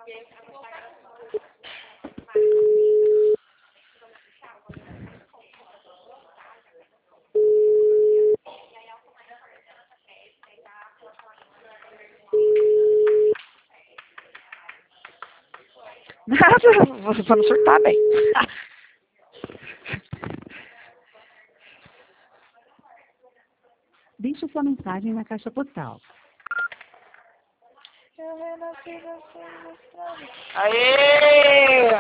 Nada, você só não surtar bem. Deixe sua mensagem na caixa postal. Aê!